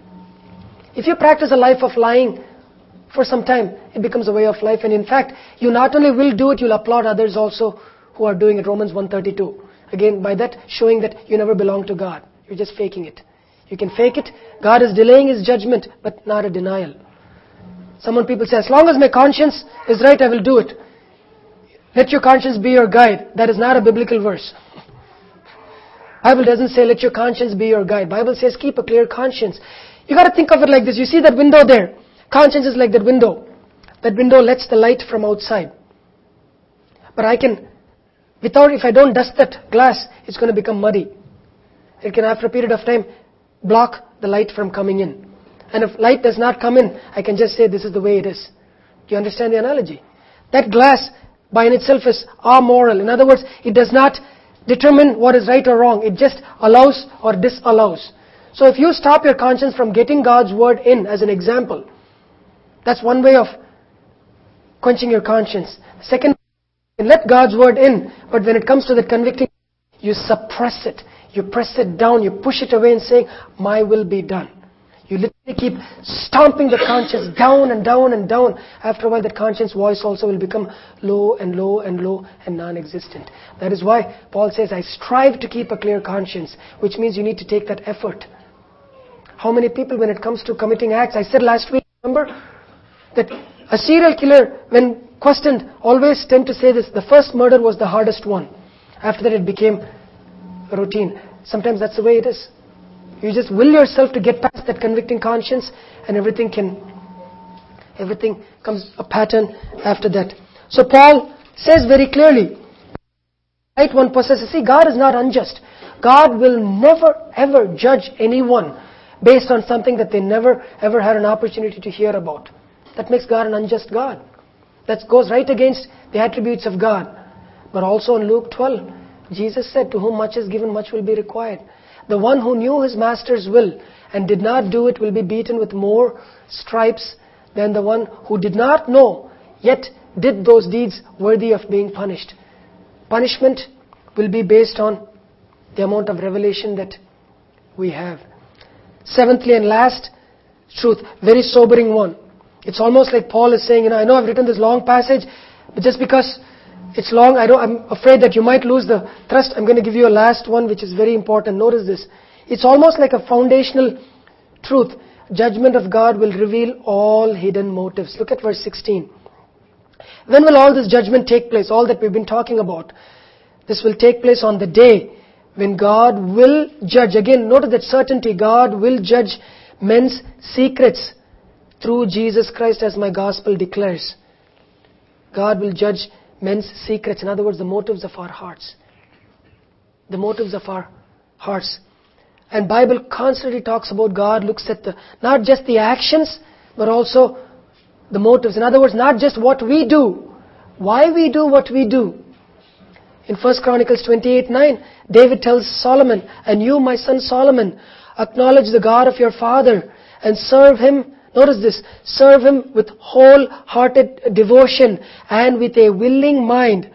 If you practice a life of lying for some time, it becomes a way of life. And in fact, you not only will do it, you'll applaud others also who are doing it. Romans 1:32. Again, by that showing that you never belong to God. You're just faking it. You can fake it. God is delaying His judgment, but not a denial. People say, as long as my conscience is right, I will do it. Let your conscience be your guide. That is not a biblical verse. Bible doesn't say, let your conscience be your guide. Bible says, keep a clear conscience. You got to think of it like this. You see that window there? Conscience is like that window. That window lets the light from outside. But if I don't dust that glass, it's going to become muddy. It can, after a period of time, block the light from coming in. And if light does not come in, I can just say this is the way it is. Do you understand the analogy? That glass by in itself is amoral. In other words, it does not determine what is right or wrong. It just allows or disallows. So if you stop your conscience from getting God's word in, as an example, that's one way of quenching your conscience. Second, you let God's word in, but when it comes to the convicting, you suppress it. You press it down, you push it away and say, my will be done. You literally keep stomping the conscience down and down and down. After a while, that conscience voice also will become low and low and low and non-existent. That is why Paul says, I strive to keep a clear conscience, which means you need to take that effort. How many people, when it comes to committing acts, I said last week, remember, that a serial killer, when questioned, always tend to say this, the first murder was the hardest one. After that, it became a routine. Sometimes that's the way it is. You just will yourself to get past that convicting conscience, and everything comes a pattern after that. So Paul says very clearly, right one possesses. See, God is not unjust. God will never ever judge anyone based on something that they never ever had an opportunity to hear about. That makes God an unjust God. That goes right against the attributes of God. But also in Luke 12, Jesus said, to whom much is given, much will be required. The one who knew his master's will and did not do it will be beaten with more stripes than the one who did not know, yet did those deeds worthy of being punished. punishment will be based on the amount of revelation that we have. Seventhly and last truth, very sobering one. It's almost like Paul is saying, I know I've written this long passage, but just because it's long, I'm afraid that you might lose the thrust. I'm going to give you a last one which is very important. Notice this. It's almost like a foundational truth. Judgment of God will reveal all hidden motives. Look at verse 16. When will all this judgment take place? All that we've been talking about. This will take place on the day when God will judge. Again, notice that certainty. God will judge men's secrets through Jesus Christ, as my gospel declares. God will judge men's secrets. In other words, the motives of our hearts. The motives of our hearts. And Bible constantly talks about God looks at not just the actions, but also the motives. In other words, not just what we do, why we do what we do. In 1 Chronicles 28:9, David tells Solomon, and you, my son Solomon, acknowledge the God of your father and serve Him. Notice this, serve Him with wholehearted devotion and with a willing mind,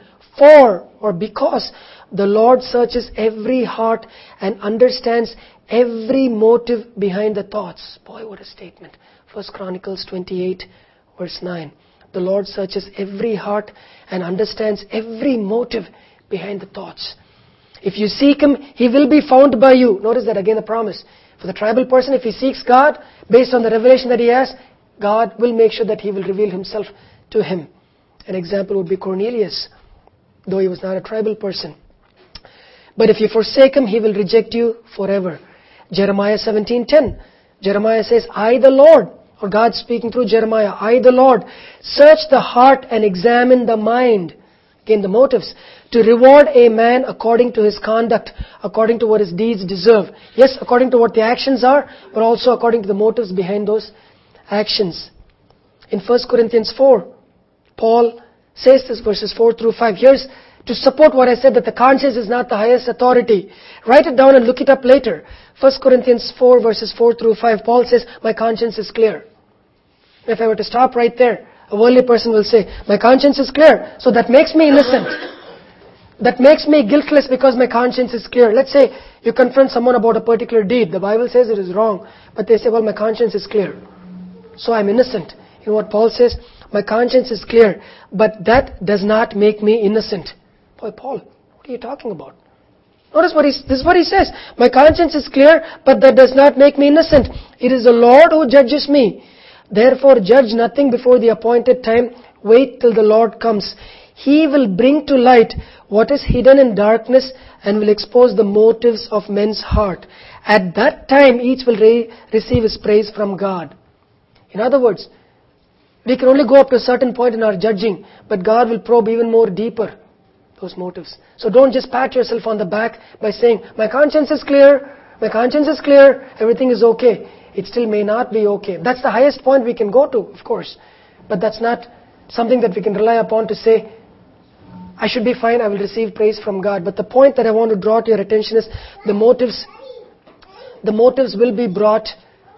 because the Lord searches every heart and understands every motive behind the thoughts. Boy, what a statement. 1 Chronicles 28, verse 9. The Lord searches every heart and understands every motive behind the thoughts. If you seek Him, He will be found by you. Notice that again, the promise. For the tribal person, if he seeks God, based on the revelation that he has, God will make sure that He will reveal Himself to him. An example would be Cornelius, though he was not a tribal person. But if you forsake Him, He will reject you forever. Jeremiah 17:10. Jeremiah says, I the Lord, or God speaking through Jeremiah, I the Lord, search the heart and examine the mind. Again, the motives. To reward a man according to his conduct, according to what his deeds deserve. Yes, according to what the actions are, but also according to the motives behind those actions. In 1 Corinthians 4, Paul says this, verses 4 through 5. Here's to support what I said, that the conscience is not the highest authority. Write it down and look it up later. 1 Corinthians 4, verses 4 through 5, Paul says, my conscience is clear. If I were to stop right there, a worldly person will say, my conscience is clear, so that makes me innocent. That makes me guiltless because my conscience is clear. Let's say you confront someone about a particular deed. The Bible says it is wrong, but they say, well, my conscience is clear, so I'm innocent. You know what Paul says? My conscience is clear, but that does not make me innocent. Boy, Paul, what are you talking about? Notice this is what he says. My conscience is clear, but that does not make me innocent. It is the Lord who judges me. Therefore, judge nothing before the appointed time. Wait till the Lord comes. He will bring to light what is hidden in darkness and will expose the motives of men's heart. At that time, each will receive his praise from God. In other words, we can only go up to a certain point in our judging, but God will probe even more deeper those motives. So don't just pat yourself on the back by saying, my conscience is clear, everything is okay. It still may not be okay. That's the highest point we can go to, of course. But that's not something that we can rely upon to say, I should be fine, I will receive praise from God. But the point that I want to draw to your attention is the motives will be brought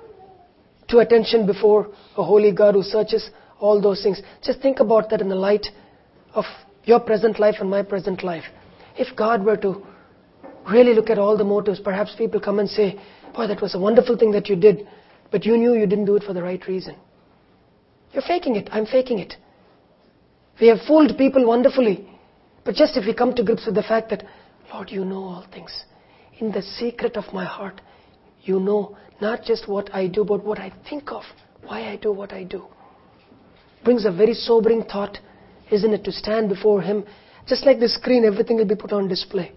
to attention before a holy God who searches all those things. Just think about that in the light of your present life and my present life. If God were to really look at all the motives, perhaps people come and say, boy, that was a wonderful thing that you did, but you knew you didn't do it for the right reason. You're faking it. I'm faking it. We have fooled people wonderfully. But just if we come to grips with the fact that, Lord, you know all things. In the secret of my heart, you know not just what I do, but what I think of, why I do what I do. Brings a very sobering thought, isn't it, to stand before Him. Just like the screen, everything will be put on display.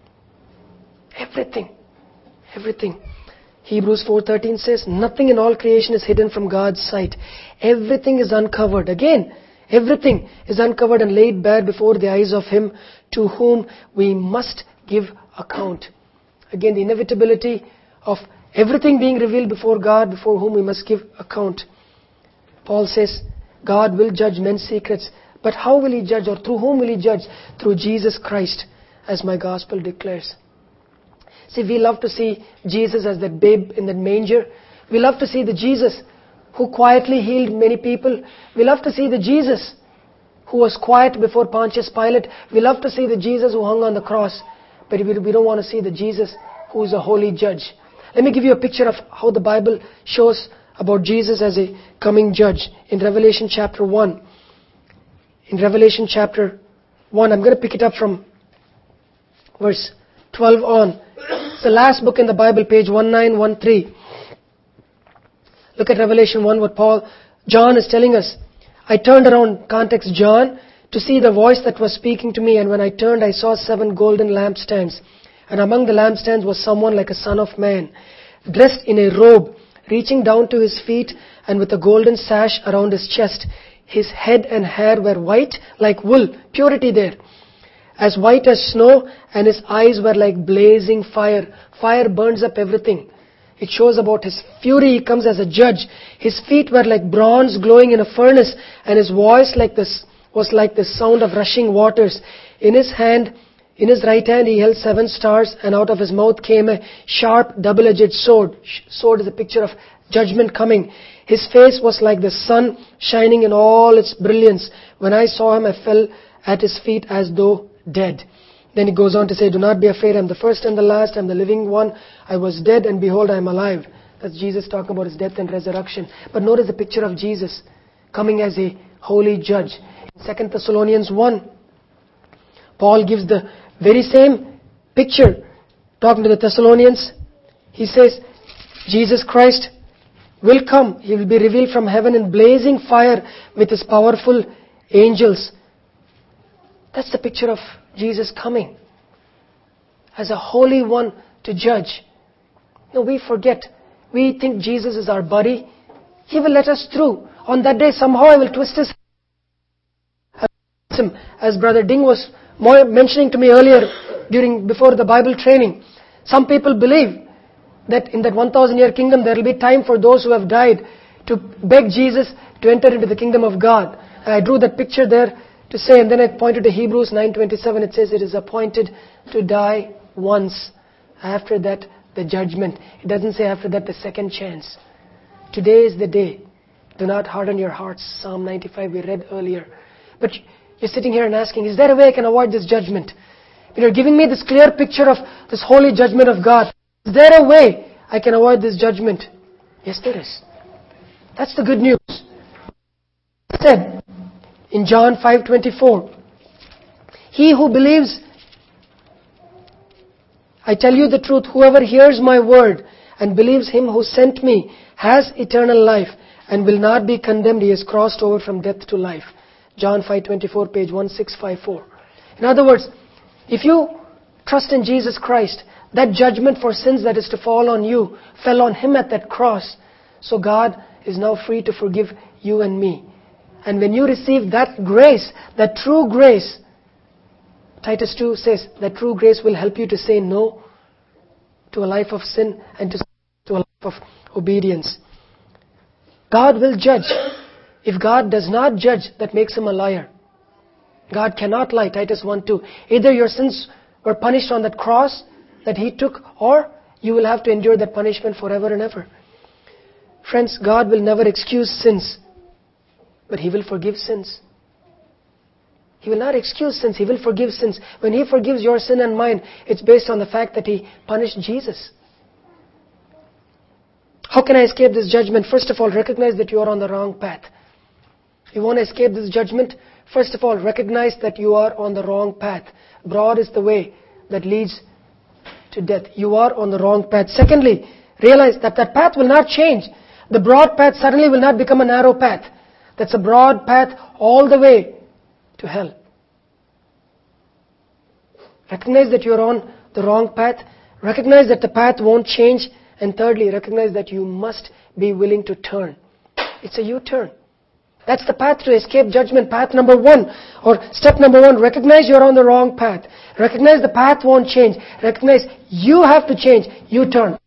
Everything. Hebrews 4:13 says, nothing in all creation is hidden from God's sight. Everything is uncovered. Again, everything is uncovered and laid bare before the eyes of Him to whom we must give account. Again, the inevitability of everything being revealed before God, before whom we must give account. Paul says, God will judge men's secrets. But how will He judge, or through whom will He judge? Through Jesus Christ, as my gospel declares. See, we love to see Jesus as that babe in that manger. We love to see the Jesus who quietly healed many people. We love to see the Jesus who was quiet before Pontius Pilate. We love to see the Jesus who hung on the cross, but we don't want to see the Jesus who is a holy judge. Let me give you a picture of how the Bible shows about Jesus as a coming judge. In Revelation chapter 1. In Revelation chapter 1, I'm going to pick it up from verse 12 on. It's the last book in the Bible, page 1913. Look at Revelation 1, what John is telling us. I turned around, context John, to see the voice that was speaking to me, and when I turned, I saw 7 golden lampstands. And among the lampstands was someone like a son of man, dressed in a robe, reaching down to his feet, and with a golden sash around his chest. His head and hair were white like wool, purity there, as white as snow, and his eyes were like blazing fire. Fire burns up everything. It shows about his fury. He comes as a judge. His feet were like bronze glowing in a furnace, and his voice was like the sound of rushing waters. In his right hand he held 7 stars, and out of his mouth came a sharp double-edged sword. Sword is a picture of judgment coming. His face was like the sun shining in all its brilliance. When I saw him, I fell at his feet as though dead. Then he goes on to say, do not be afraid, I am the first and the last, I am the living one. I was dead, and behold, I am alive. That's Jesus talking about his death and resurrection. But notice the picture of Jesus coming as a holy judge. In 2 Thessalonians 1, Paul gives the very same picture. Talking to the Thessalonians, he says, Jesus Christ will come. He will be revealed from heaven in blazing fire with his powerful angels. That's the picture of Jesus coming as a holy one to judge. No, we forget. We think Jesus is our buddy. He will let us through. On that day, somehow I will twist his hand. As Brother Ding was mentioning to me earlier, before the Bible training, some people believe that in that 1,000-year kingdom, there will be time for those who have died to beg Jesus to enter into the kingdom of God. And I drew that picture there to say, and then I pointed to Hebrews 9:27. It says, it is appointed to die once. After that, the judgment. It doesn't say after that, the second chance. Today is the day. Do not harden your hearts. Psalm 95 we read earlier. But you're sitting here and asking, is there a way I can avoid this judgment? You're giving me this clear picture of this holy judgment of God. Is there a way I can avoid this judgment? Yes, there is. That's the good news. It said in John 5:24, he who believes, I tell you the truth, whoever hears my word and believes him who sent me has eternal life and will not be condemned. He has crossed over from death to life. John 5:24, page 1654. In other words, if you trust in Jesus Christ, that judgment for sins that is to fall on you fell on him at that cross. So God is now free to forgive you and me. And when you receive that grace, that true grace, Titus 2 says that true grace will help you to say no to a life of sin and to a life of obedience. God will judge. If God does not judge, that makes him a liar. God cannot lie, Titus 1:2. Either your sins were punished on that cross that he took, or you will have to endure that punishment forever and ever. Friends, God will never excuse sins, but he will forgive sins. He will not excuse sins, he will forgive sins. When he forgives your sin and mine, it's based on the fact that he punished Jesus. How can I escape this judgment? First of all, recognize that you are on the wrong path. You want to escape this judgment? First of all, recognize that you are on the wrong path. Broad is the way that leads to death. You are on the wrong path. Secondly, realize that that path will not change. The broad path suddenly will not become a narrow path. That's a broad path all the way to hell. Recognize that you're on the wrong path. Recognize that the path won't change. And thirdly, recognize that you must be willing to turn. It's a U-turn. That's the path to escape judgment. Path number 1, or step number 1, recognize you're on the wrong path. Recognize the path won't change. Recognize you have to change. You turn.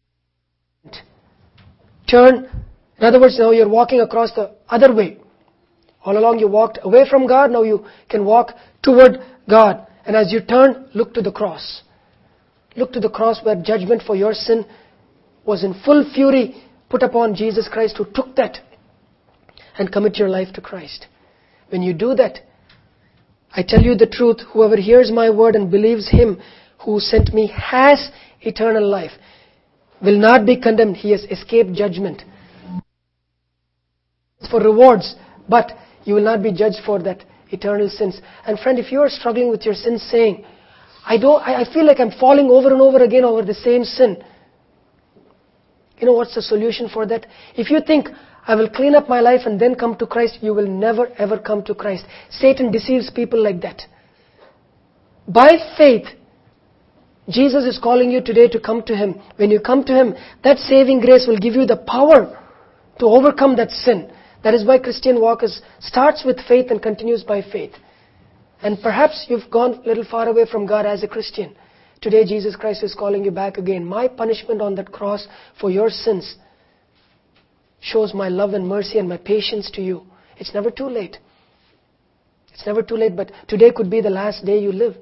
Turn. In other words, now you're walking across the other way. All along you walked away from God, now you can walk toward God. And as you turn, look to the cross. Look to the cross where judgment for your sin was in full fury put upon Jesus Christ, who took that and commit your life to Christ. When you do that, I tell you the truth, whoever hears my word and believes him who sent me has eternal life, will not be condemned. He has escaped judgment. It's for rewards, but you will not be judged for that eternal sins. And friend, if you are struggling with your sins saying, I feel like I'm falling over and over again over the same sin. You know what's the solution for that? If you think, I will clean up my life and then come to Christ, you will never ever come to Christ. Satan deceives people like that. By faith, Jesus is calling you today to come to Him. When you come to Him, that saving grace will give you the power to overcome that sin. That is why Christian walk starts with faith and continues by faith. And perhaps you've gone a little far away from God as a Christian. Today Jesus Christ is calling you back again. My punishment on that cross for your sins shows my love and mercy and my patience to you. It's never too late. It's never too late, but today could be the last day you live.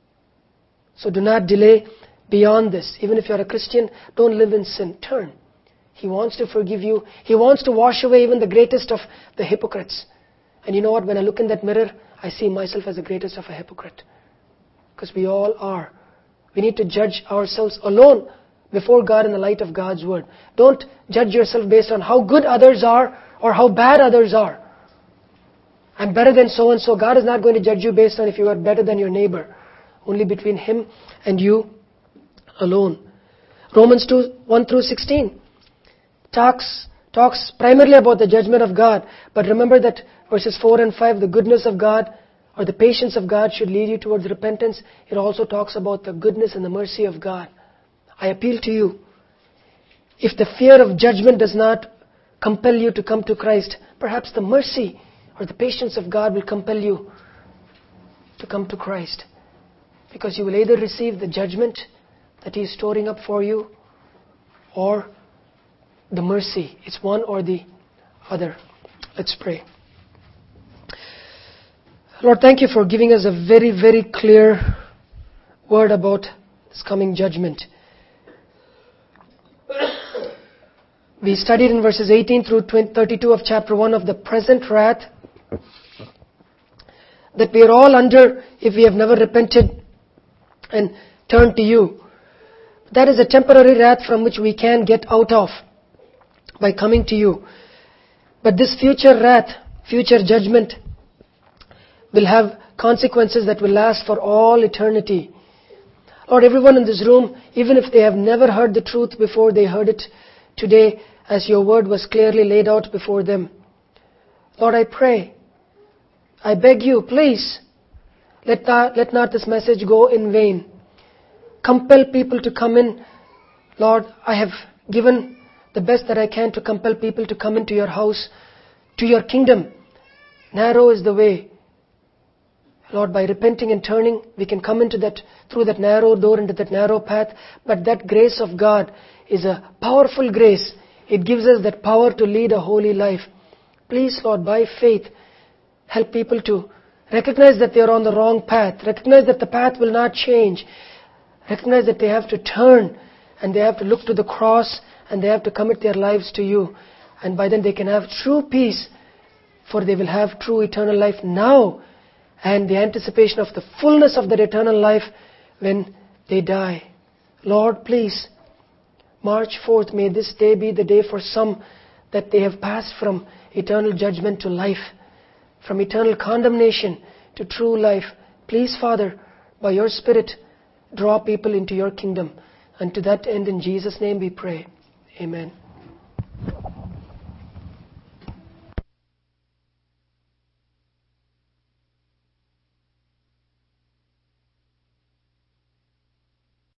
So do not delay beyond this. Even if you're a Christian, don't live in sin. Turn. He wants to forgive you. He wants to wash away even the greatest of the hypocrites. And you know what? When I look in that mirror, I see myself as the greatest of a hypocrite. Because we all are. We need to judge ourselves alone before God in the light of God's Word. Don't judge yourself based on how good others are or how bad others are. I'm better than so-and-so. God is not going to judge you based on if you are better than your neighbor. Only between Him and you alone. Romans 2, 1 through 16 talks primarily about the judgment of God. But remember that verses 4 and 5, the goodness of God or the patience of God should lead you towards repentance. It also talks about the goodness and the mercy of God. I appeal to you, if the fear of judgment does not compel you to come to Christ, perhaps the mercy or the patience of God will compel you to come to Christ. Because you will either receive the judgment that He is storing up for you or the mercy. It's one or the other. Let's pray. Lord, thank you for giving us a very, very clear word about this coming judgment. We studied in verses 18 through 32 of chapter 1 of the present wrath that we are all under if we have never repented and turned to you. That is a temporary wrath from which we can get out of by coming to you. But this future wrath, future judgment, will have consequences that will last for all eternity. Lord, everyone in this room, even if they have never heard the truth before, they heard it today as your word was clearly laid out before them. Lord, I pray, I beg you, please, let not this message go in vain. Compel people to come in. Lord, I have given the best that I can to compel people to come into your house, to your kingdom. Narrow is the way. Lord, by repenting and turning, we can come into that, through that narrow door, into that narrow path. But that grace of God is a powerful grace. It gives us that power to lead a holy life. Please, Lord, by faith, help people to recognize that they are on the wrong path. Recognize that the path will not change. Recognize that they have to turn and they have to look to the cross and they have to commit their lives to you. And by then they can have true peace, for they will have true eternal life now and the anticipation of the fullness of that eternal life when they die. Lord, please, March 4th, may this day be the day for some that they have passed from eternal judgment to life, from eternal condemnation to true life. Please, Father, by your Spirit, draw people into your kingdom. And to that end, in Jesus' name we pray. Amen.